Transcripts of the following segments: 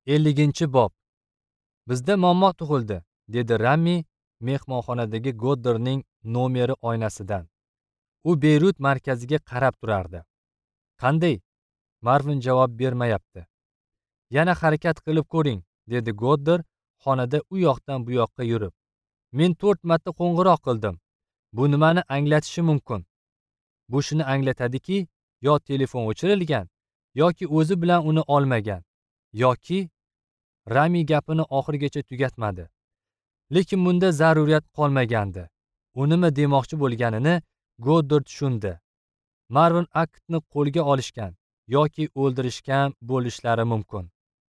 50-bob. Bizda muammo tug'ildi, dedi Rammi mehmonxonadagi Godderning nomeri oynasidan. U Beyrut markaziga qarab turardi. Qanday? Marvin javob bermayapti. Yana harakat qilib ko'ring, dedi Godder xonada u yoqdan bu yoqqa yurib. Men 4 marta qo'ng'iroq qildim. Bu nimani anglatishi mumkin? Bu shuni anglatadiki, yo telefon o'chirilgan, yoki o'zi bilan uni olmagan, yoki Rami gapini oxirigacha tugatmadi. Lekin bunda zaruriyat qolmagandi. U nima demoqchi bo'lganini Godder tushundi. Marvin Aktni qo'lga olishgan yoki o'ldirishgan bo'lishlari mumkin.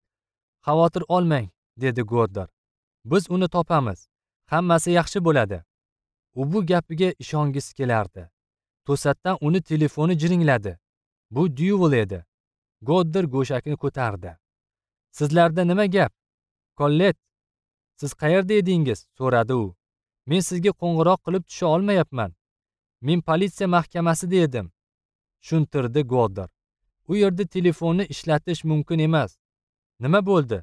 Xavotir olmang, dedi Godder. Biz uni topamiz. Hammasi yaxshi bo'ladi. U bu gapiga ishongisi kelardi. To'satdan uni telefoni jiringladi. Bu Dyuvel edi. Godder go'shakni ko'tardi. Sizlarda nima gap? Kollet, siz qayerda edingiz? So'radi u. Men sizga qo'ng'iroq qilib tusha olmayapman. Men politsiya mahkamasida edim, tushuntirdi Godder. U yerda telefonni ishlatish mumkin emas. Nima bo'ldi?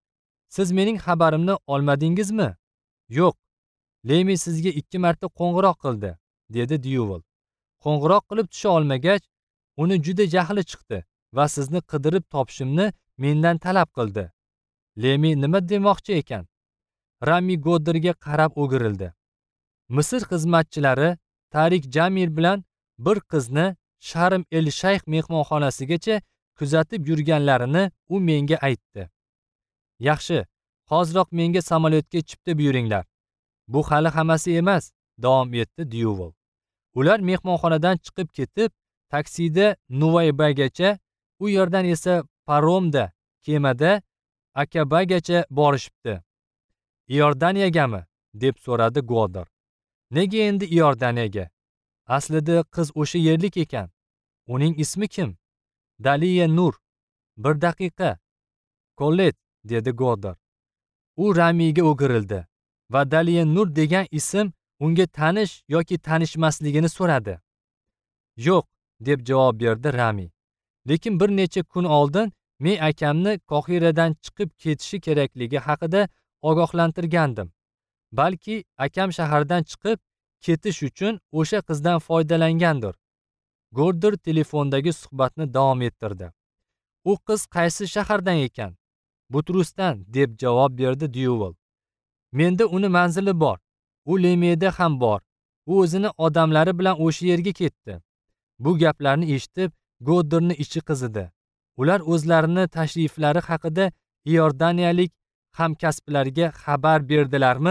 Siz mening xabarimni olmadingizmi? Yo'q. Lemi sizga 2 marta qo'ng'iroq qildi, dedi Dyuvel. Qo'ng'iroq qilib tusha olmagach, uni juda jahli chiqdi va sizni qidirib topishimni mendan talab qildi. Lemi nima demoqchi ekan? Rami Godderga qarab o'girildi. Misr xizmatchilari Tarik Jamil bilan bir qizni Sharm el Shayx mehmonxonasigacha kuzatib yurganlarini u menga aytdi. Yaxshi, hoziroq menga samolyotga chipta buyuringlar. Bu hali hammasi emas, davom etdi Dyuvel. Ular mehmonxonadan chiqib ketib, taksida Nuvaybagacha, u yerdan esa paromda, kemada Akabagacha borishibdi. Iordaniyagami? Deb so'radi Godder. Nega endi Iordaniyaga? Aslida qiz o'sha yerlik ekan. Uning ismi kim? Daliya Nur. Bir daqiqa. Kollet, dedi Godder. U Ramiga o'girildi va Daliya Nur degan ism unga tanish yoki tanishmasligini so'radi. Yo'q, deb javob berdi Rami. Lekin bir necha kun oldin men akamni Qohiradan chiqib ketishi kerakligi haqida ogohlantirgandim. Balki akam shahardan chiqib ketish uchun o'sha qizdan foydalangandir. Godder telefondagi suhbatni davom ettirdi. U qiz qaysi shahardan ekan? Butrusdan, deb javob berdi Dyuvel. Menda uni manzili bor. U Lemeda ham bor. U o'zini odamlari bilan o'sha yerga ketdi. Bu gaplarni eshitib, Godderni ichi qizidi. Ular o'zlarini tashriflari haqida Iordaniyalik hamkasblariga xabar berdilarmi?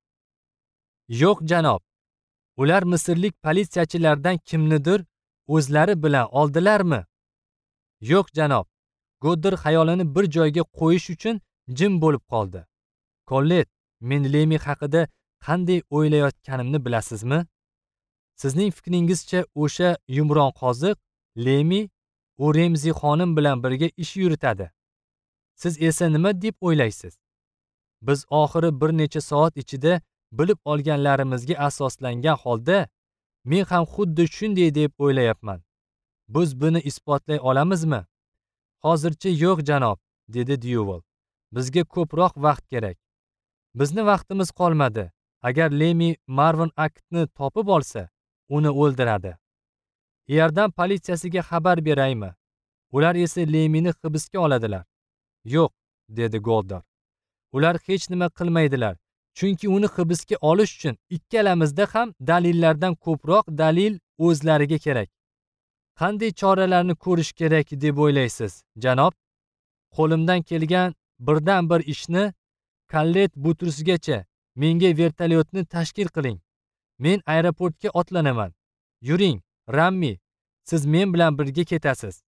Yo'q, janob. Ular misrlik politsiyachilardan kimnidir o'zlari bilan oldilarmi? Yo'q, janob. Godder xayolini bir joyga qo'yish uchun jim bo'lib qoldi. Kollet, men Lemi haqida qanday o'ylayotganimni bilasizmi? Sizning fikringizcha o'sha yumron qoziq Lemi u Remzi xonim bilan birga ish yuritadi. Siz esa nima deb o'ylaysiz? Biz oxiri bir necha soat ichida bilib olganlarimizga asoslangan holda men ham xuddi shunday deb o'ylayapman. Biz buni isbotlay olamizmi? Hozircha yo'q, janob, dedi Dyuvel. Bizga ko'proq vaqt kerak. Bizni vaqtimiz qolmadi. Agar Lemi Marvin Aktni topib olsa, uni o'ldiradi. Iordan politsiyasiga xabar beraymi? Ular esa Lemini hibsga oladilar. Yo'q, dedi Godder. Ular hech nima qilmaydilar. Chunki uni hibsga olish uchun ikkalamizda ham dalillardan ko'proq dalil o'zlariga kerak. Qanday choralarni ko'rish kerak deb o'ylaysiz, janob? Qo'limdan kelgan birdan bir ishni Kollet Butrusgacha menga vertolyotni tashkil qiling. Men aeroportga otlanaman. Yuring, Rammi, siz men bilan birga ketasiz.